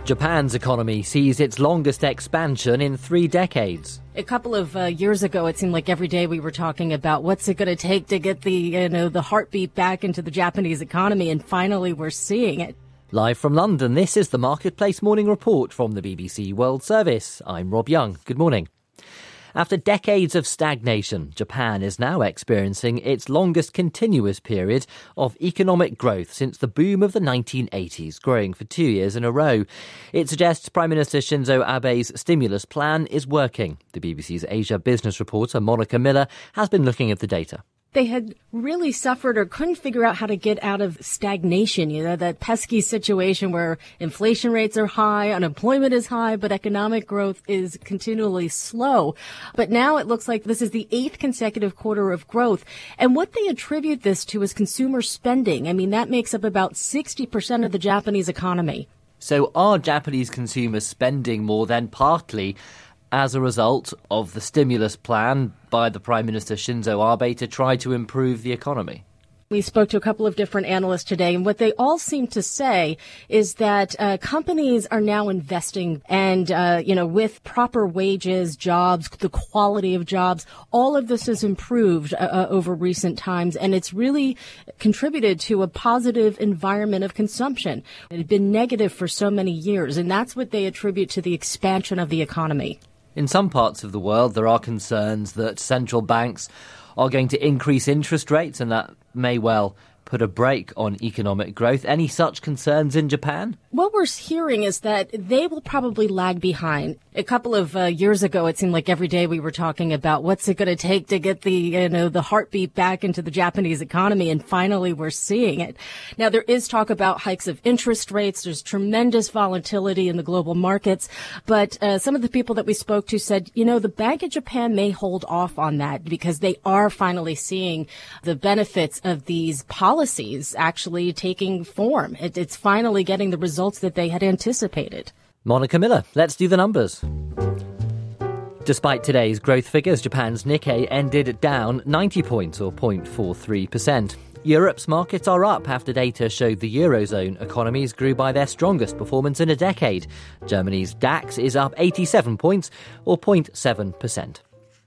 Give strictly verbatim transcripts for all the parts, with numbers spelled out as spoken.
Japan's economy sees its longest expansion in three decades. A couple of uh, years ago, it seemed like every day we were talking about what's it going to take to get the, you know, the heartbeat back into the Japanese economy, and finally we're seeing it. Live from London, this is the Marketplace Morning Report from the B B C World Service. I'm Rob Young. Good morning. After decades of stagnation, Japan is now experiencing its longest continuous period of economic growth since the boom of the nineteen eighties, growing for two years in a row. It suggests Prime Minister Shinzo Abe's stimulus plan is working. The B B C's Asia business reporter Monica Miller has been looking at the data. They had really suffered or couldn't figure out how to get out of stagnation, you know, that pesky situation where inflation rates are high, unemployment is high, but economic growth is continually slow. But now it looks like this is the eighth consecutive quarter of growth. And what they attribute this to is consumer spending. I mean, that makes up about sixty percent of the Japanese economy. So are Japanese consumers spending more than partly as a result of the stimulus plan by the Prime Minister Shinzo Abe to try to improve the economy? We spoke to a couple of different analysts today, and what they all seem to say is that uh, companies are now investing and, uh, you know, with proper wages, jobs, the quality of jobs, all of this has improved uh, over recent times, and it's really contributed to a positive environment of consumption. It had been negative for so many years, and that's what they attribute to the expansion of the economy. In some parts of the world, there are concerns that central banks are going to increase interest rates, and that may well put a brake on economic growth. Any such concerns in Japan? What we're hearing is that they will probably lag behind. A couple of uh, years ago, it seemed like every day we were talking about what's it going to take to get the, you know, the heartbeat back into the Japanese economy, and finally we're seeing it. Now, there is talk about hikes of interest rates. There's tremendous volatility in the global markets, but uh, some of the people that we spoke to said, you know, the Bank of Japan may hold off on that because they are finally seeing the benefits of these policies actually taking form. It, it's finally getting the results that they had anticipated. Monica Miller, let's do the numbers. Despite today's growth figures, Japan's Nikkei ended down ninety points, or zero point four three percent. Europe's markets are up after data showed the Eurozone economies grew by their strongest performance in a decade. Germany's DAX is up eighty-seven points, or zero point seven percent.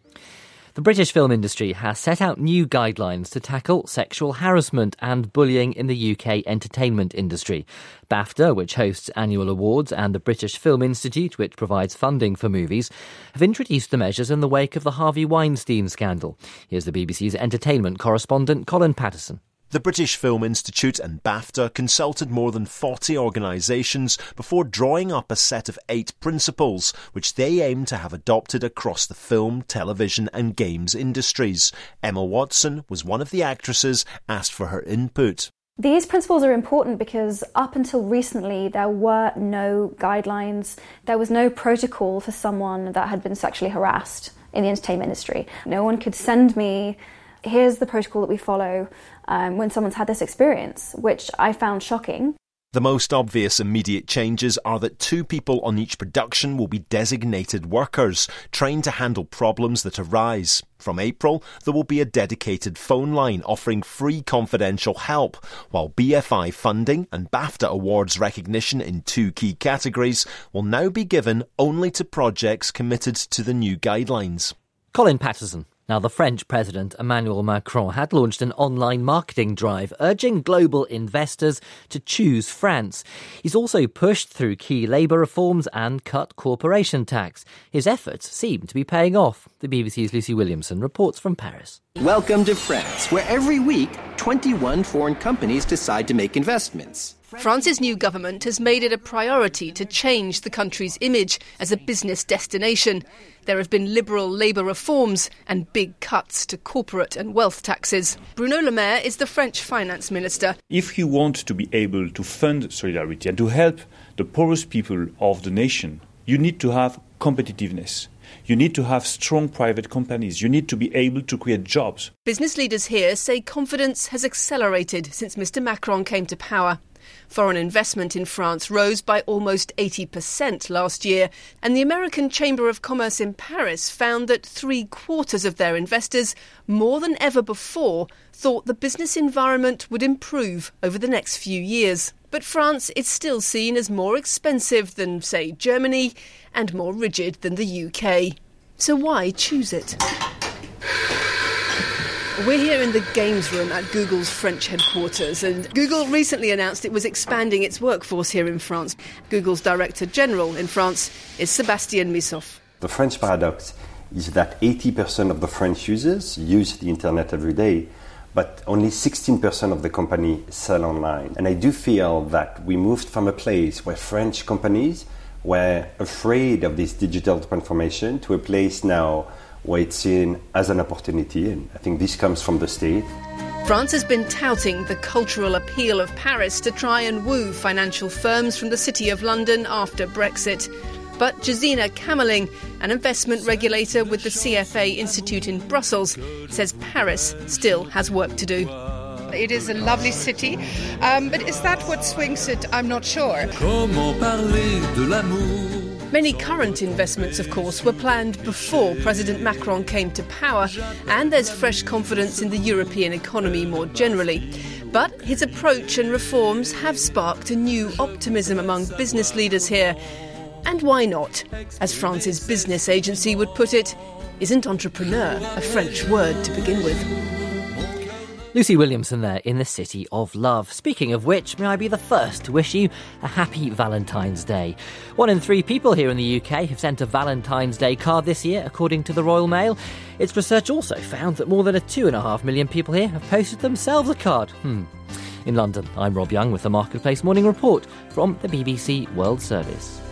The British film industry has set out new guidelines to tackle sexual harassment and bullying in the U K entertainment industry. BAFTA, which hosts annual awards, and the British Film Institute, which provides funding for movies, have introduced the measures in the wake of the Harvey Weinstein scandal. Here's the B B C's entertainment correspondent Colin Patterson. The British Film Institute and BAFTA consulted more than forty organisations before drawing up a set of eight principles, which they aim to have adopted across the film, television and games industries. Emma Watson was one of the actresses asked for her input. These principles are important because up until recently there were no guidelines, there was no protocol for someone that had been sexually harassed in the entertainment industry. No one could send me, here's the protocol that we follow um, when someone's had this experience, which I found shocking. The most obvious immediate changes are that two people on each production will be designated workers, trained to handle problems that arise. From April, there will be a dedicated phone line offering free confidential help, while B F I funding and BAFTA awards recognition in two key categories will now be given only to projects committed to the new guidelines. Colin Patterson. Now, the French President Emmanuel Macron had launched an online marketing drive urging global investors to choose France. He's also pushed through key labour reforms and cut corporation tax. His efforts seem to be paying off. The B B C's Lucy Williamson reports from Paris. Welcome to France, where every week twenty-one foreign companies decide to make investments. France's new government has made it a priority to change the country's image as a business destination. There have been liberal labour reforms and big cuts to corporate and wealth taxes. Bruno Le Maire is the French finance minister. If you want to be able to fund solidarity and to help the poorest people of the nation, you need to have competitiveness. You need to have strong private companies. You need to be able to create jobs. Business leaders here say confidence has accelerated since Mister Macron came to power. Foreign investment in France rose by almost eighty percent last year, and the American Chamber of Commerce in Paris found that three quarters of their investors, more than ever before, thought the business environment would improve over the next few years. But France is still seen as more expensive than, say, Germany, and more rigid than the U K. So why choose it? We're here in the games room at Google's French headquarters, and Google recently announced it was expanding its workforce here in France. Google's Director General in France is Sébastien Missoff. The French paradox is that eighty percent of the French users use the internet every day, but only sixteen percent of the company sell online. And I do feel that we moved from a place where French companies were afraid of this digital transformation to a place now where it's seen as an opportunity, and I think this comes from the state. France has been touting the cultural appeal of Paris to try and woo financial firms from the City of London after Brexit. But Gesina Kamerling, an investment regulator with the C F A Institute in Brussels, says Paris still has work to do. It is a lovely city, um, but is that what swings it? I'm not sure. Many current investments, of course, were planned before President Macron came to power, and there's fresh confidence in the European economy more generally. But his approach and reforms have sparked a new optimism among business leaders here. And why not? As France's business agency would put it, isn't entrepreneur a French word to begin with? Lucy Williamson there in the City of Love. Speaking of which, may I be the first to wish you a happy Valentine's Day. One in three people here in the U K have sent a Valentine's Day card this year, according to the Royal Mail. Its research also found that more than a two and a half million people here have posted themselves a card. Hmm. In London, I'm Rob Young with the Marketplace Morning Report from the B B C World Service.